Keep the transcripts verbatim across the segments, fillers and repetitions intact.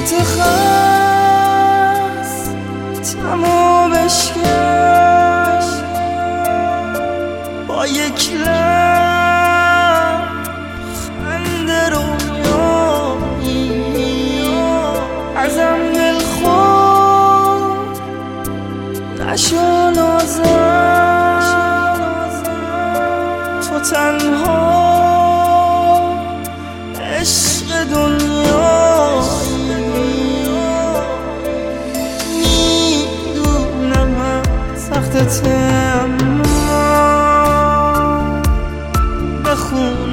متخص تمامش کرد با یک لب خنده رویایی ازم دل خود نشو نازم تو تنها عشق دنیایی میدونم سختته اما بخون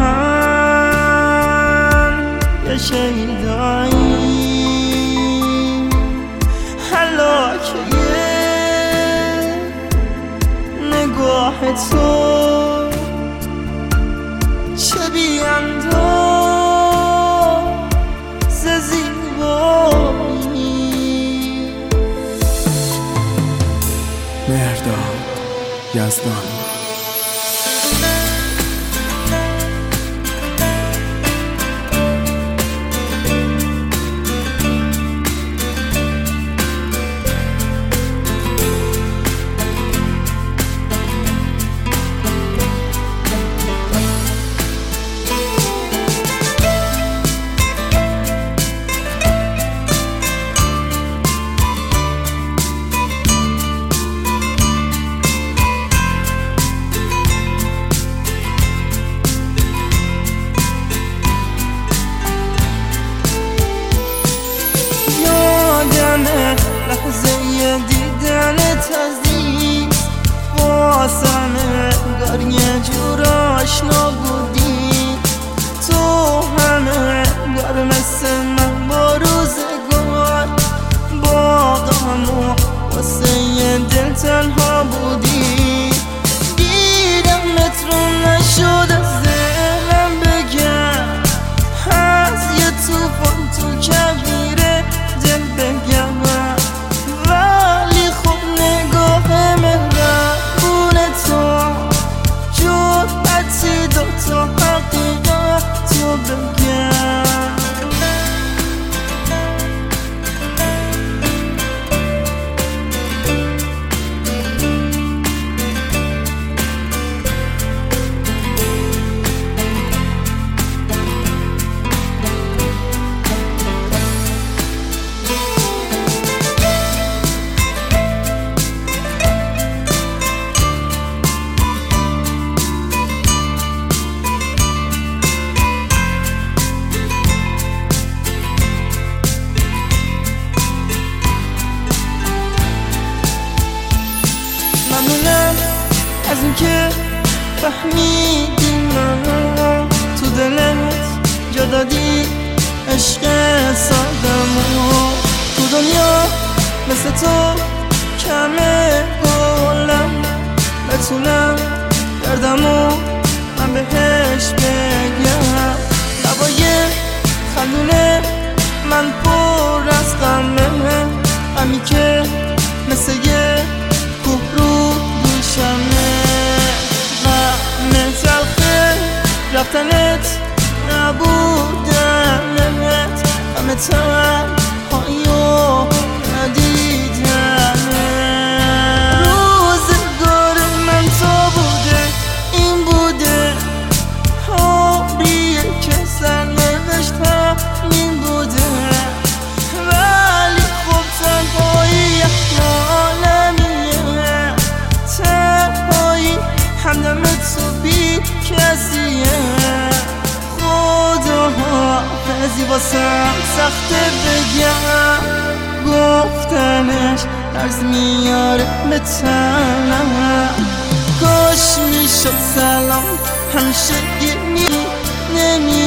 آهن یه شیدایی حلاکه نگاه تو چه بی‌انداز زیبایی. مهرداد یزدانی. لحظه دیدنت عزیز واسمه انگار یه جور آشنا بودی تو همه انگار مثل من با روزگار باقم و واسه یه دل تنها بودی دیدمت رو نشد از ذهنم بگم از یه توفان تو کبیره دل بگم ولی خب نگاه مهربون تو جرأتی دوتا حقیقت تو بگم از این که فهمیدی من تو دلت جا دادی عشق سادمو تو دنیا مثل تو کمه گلم بتونم دردمو من بهش بگم لبای خندونه من پر از غمه غمی که مثل یه کوه رو شمه غم تلخه رفتنت نبودنت غم تنهایی و ندیدنت روزگار من تو بوده این بوده حالیه که سرنوشتم این بوده ولی خب تنهایی همدم تو بی کسیه خدا حافظی واسم سخته بگم گفتنش درز میاره به تنم کاش میشد سلام همیشه گیری نمی